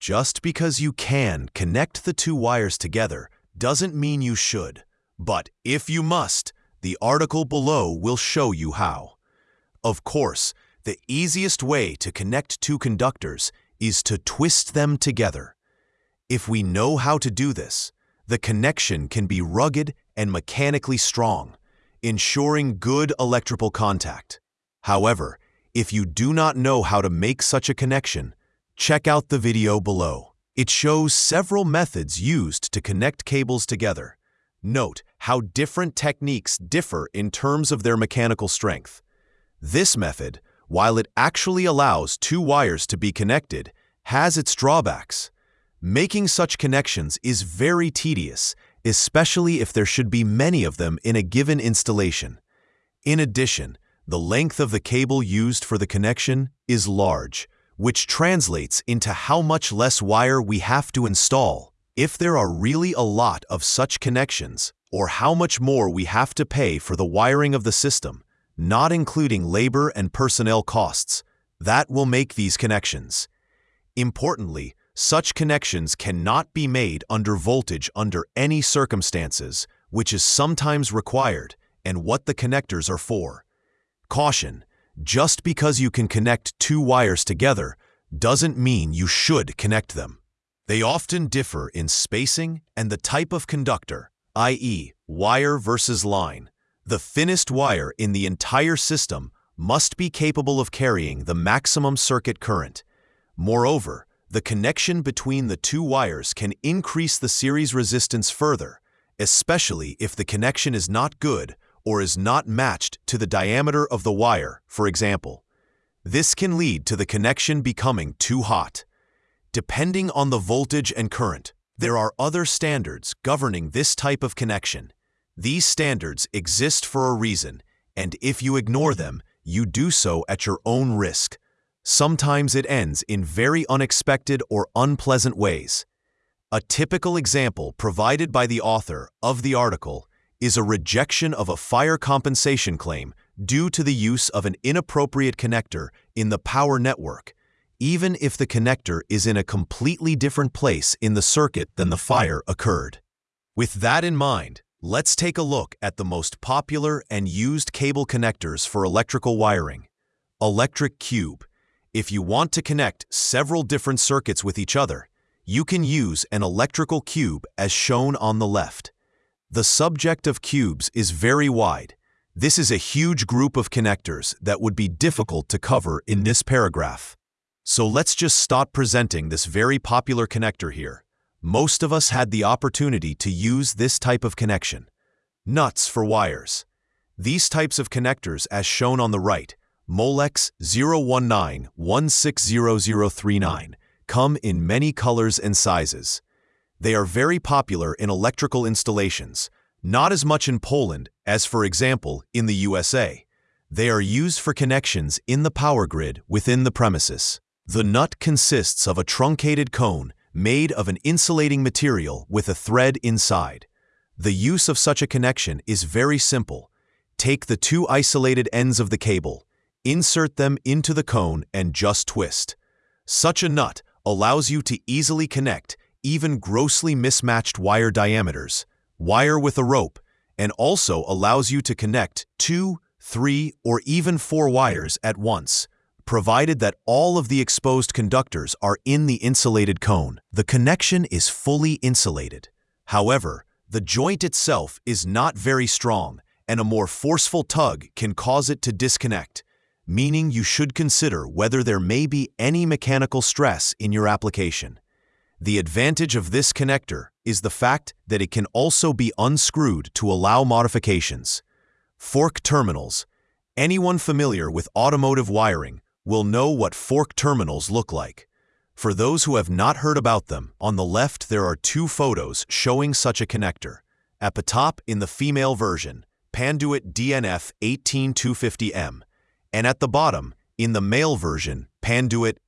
Just because you can connect the two wires together doesn't mean you should. But if you must, the article below will show you how. Of course, the easiest way to connect two conductors is to twist them together. If we know how to do this, the connection can be rugged and mechanically strong, ensuring good electrical contact. However, if you do not know how to make such a connection, check out the video below. It shows several methods used to connect cables together. Note how different techniques differ in terms of their mechanical strength. This method, while it actually allows two wires to be connected, has its drawbacks. Making such connections is very tedious, especially if there should be many of them in a given installation. In addition, the length of the cable used for the connection is large, which translates into how much less wire we have to install. If there are really a lot of such connections, or how much more we have to pay for the wiring of the system, not including labor and personnel costs, that will make these connections. Importantly, such connections cannot be made under voltage under any circumstances, which is sometimes required, and what the connectors are for. Caution: just because you can connect two wires together doesn't mean you should connect them. They often differ in spacing and the type of conductor, i.e., wire versus line. The thinnest wire in the entire system must be capable of carrying the maximum circuit current. Moreover, the connection between the two wires can increase the series resistance further, especially if the connection is not good or is not matched to the diameter of the wire, for example. This can lead to the connection becoming too hot. Depending on the voltage and current, there are other standards governing this type of connection. These standards exist for a reason, and if you ignore them, you do so at your own risk. Sometimes it ends in very unexpected or unpleasant ways. A typical example provided by the author of the article is a rejection of a fire compensation claim due to the use of an inappropriate connector in the power network, even if the connector is in a completely different place in the circuit than the fire occurred. With that in mind, let's take a look at the most popular and used cable connectors for electrical wiring. Electric cube. If you want to connect several different circuits with each other, you can use an electrical cube as shown on the left. The subject of cubes is very wide. This is a huge group of connectors that would be difficult to cover in this paragraph. So let's just start presenting this very popular connector here. Most of us had the opportunity to use this type of connection. Nuts for wires. These types of connectors, as shown on the right, Molex 019160039, come in many colors and sizes. They are very popular in electrical installations, not as much in Poland as, for example, in the USA. They are used for connections in the power grid within the premises. The nut consists of a truncated cone made of an insulating material with a thread inside. The use of such a connection is very simple. Take the two isolated ends of the cable, insert them into the cone and just twist. Such a nut allows you to easily connect even grossly mismatched wire diameters, wire with a rope, and also allows you to connect 2, 3, or even 4 wires at once, provided that all of the exposed conductors are in the insulated cone. The connection is fully insulated. However, the joint itself is not very strong, and a more forceful tug can cause it to disconnect, meaning you should consider whether there may be any mechanical stress in your application. The advantage of this connector is the fact that it can also be unscrewed to allow modifications. Fork terminals. Anyone familiar with automotive wiring will know what fork terminals look like. For those who have not heard about them, on the left there are 2 photos showing such a connector. At the top, in the female version, Panduit DNF 18250M, and at the bottom, in the male version, Panduit